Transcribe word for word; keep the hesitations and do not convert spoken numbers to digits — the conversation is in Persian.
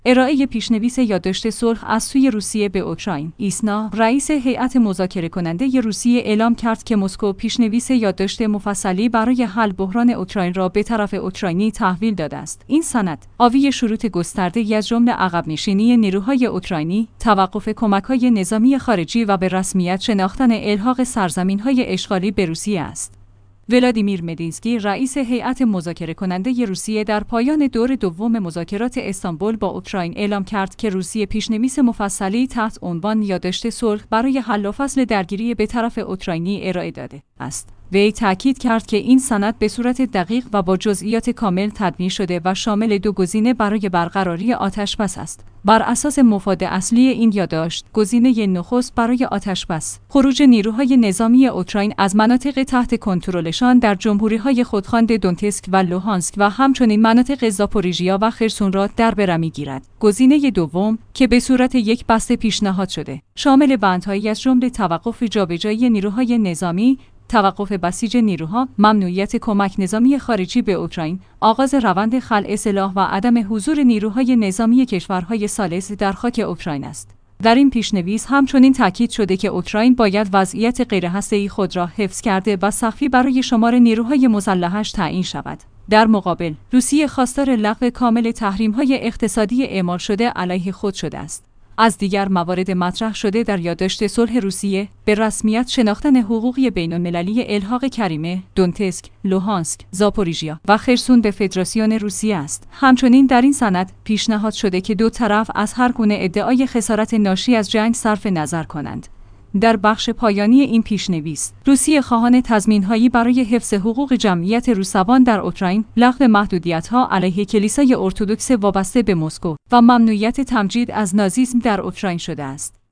ارائه پیشنویس یادداشت صلح از سوی روسیه به اوکراین. ایسنا، رئیس هیئت مذاکره کننده روسیه اعلام کرد که مسکو پیشنویس یادداشت مفصلی برای حل بحران اوکراین را به طرف اوکراینی تحویل داده است. این سند حاوی شروط گسترده‌ای از جمله عقب‌نشینی نیروهای اوکراینی، توقف کمک‌های نظامی خارجی و به رسمیت شناختن الحاق سرزمین‌های اشغالی به روسیه است. ولادیمیر مدینسکی، رئیس هیئت مذاکره کننده روسیه، در پایان دور دوم مذاکرات استانبول با اوکراین اعلام کرد که روسیه پیشنویس مفصلی تحت عنوان یادداشت صلح برای حل و فصل درگیری به طرف اوکراینی ارائه داده است. وی تاکید کرد که این سند به صورت دقیق و با جزئیات کامل تدوین شده و شامل دو گزینه برای برقراری آتش‌بس است. بر اساس مفاد اصلی این یادداشت، گزینه نخست برای آتش‌بس، خروج نیروهای نظامی اوکراین از مناطق تحت کنترلشان در جمهوری‌های خودخوانده دونتسک و لوهانسک و همچنین مناطق زاپوریژیا و خرسون را در بر می‌گیرد. گزینه دوم که به صورت یک بسته پیشنهاد شده، شامل بندهایی از جمله توقف جابجایی نیروهای نظامی، توقف بسیج نیروها، ممنوعیت کمک نظامی خارجی به اوکراین، آغاز روند خلع سلاح و عدم حضور نیروهای نظامی کشورهای ثالث در خاک اوکراین است. در این پیشنویس همچنین تاکید شده که اوکراین باید وضعیت غیرهسته‌ای خود را حفظ کرده و سقفی برای شمار نیروهای مسلحش تعیین شود. در مقابل، روسیه خواستار لغو کامل تحریم‌های اقتصادی اعمال شده علیه خود شده است. از دیگر موارد مطرح شده در یادداشت صلح روسیه، به رسمیت شناختن حقوقی بین‌المللی الحاق کریمه، دونتسک، لوهانسک، زاپوریژیا و خرسون به فدراسیون روسیه است. همچنین در این سند پیشنهاد شده که دو طرف از هر گونه ادعای خسارت ناشی از جنگ صرف نظر کنند. در بخش پایانی این پیشنویس، روسیه خواهان تضمین‌هایی برای حفظ حقوق جمعیت روسوان در اوکراین، لغو محدودیت‌ها علیه کلیسای ارتدوکس وابسته به مسکو و ممنوعیت تمجید از نازیسم در اوکراین شده است.